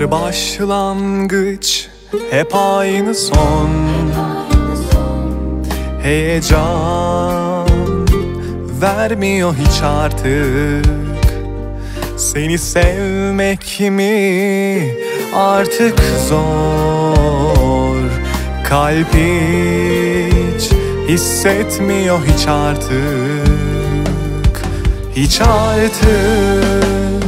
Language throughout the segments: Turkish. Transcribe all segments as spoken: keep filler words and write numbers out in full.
Her başlangıç hep aynı son. Heyecan vermiyor hiç artık. Seni sevmek mi artık zor. Kalp hiç hissetmiyor hiç artık. Hiç artık.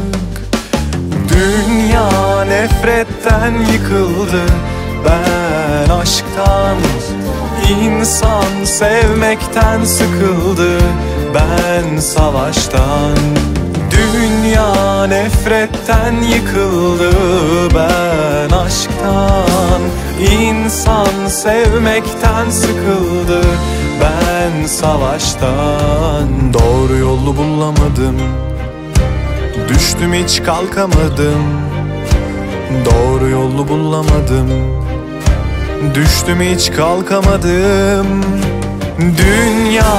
Dünya nefretten yıkıldı, ben aşktan. İnsan sevmekten sıkıldı, ben savaştan. Dünya nefretten yıkıldı, ben aşktan. İnsan sevmekten sıkıldı, ben savaştan. Doğru yolu bulamadım, düştüm hiç kalkamadım. Doğru yolu bulamadım, düştüm hiç kalkamadım. Dünya,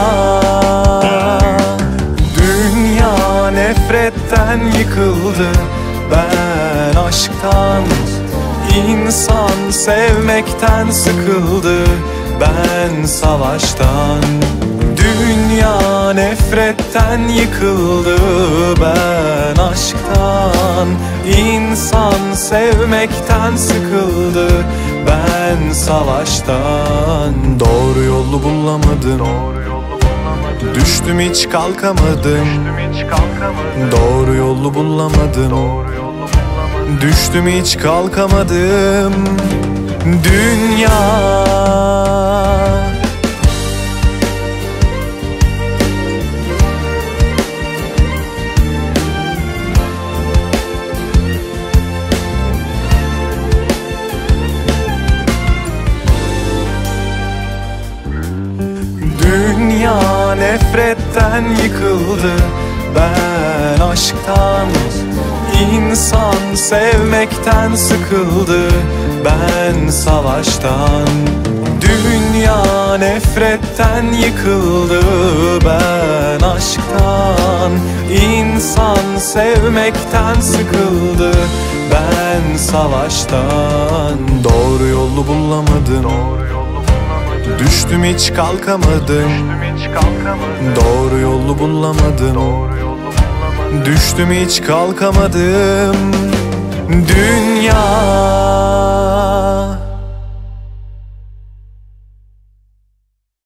dünya nefretten yıkıldı, ben aşktan. İnsan sevmekten sıkıldı, ben savaştan. Dünya nefretten yıkıldı, ben aşktan. İnsan sevmekten sıkıldı, ben savaştan. Doğru yolu bulamadım, düştüm hiç kalkamadım. Doğru yolu bulamadım, düştüm hiç kalkamadım. Dünya, dünya nefretten yıkıldı, ben aşktan. İnsan sevmekten sıkıldı, ben savaştan. Dünya nefretten yıkıldı, ben aşktan. İnsan sevmekten sıkıldı, ben savaştan. Doğru yolu bulamadım, düştüm hiç kalkamadım. Doğru yolu bulamadım, düştüm hiç kalkamadım. Dünya.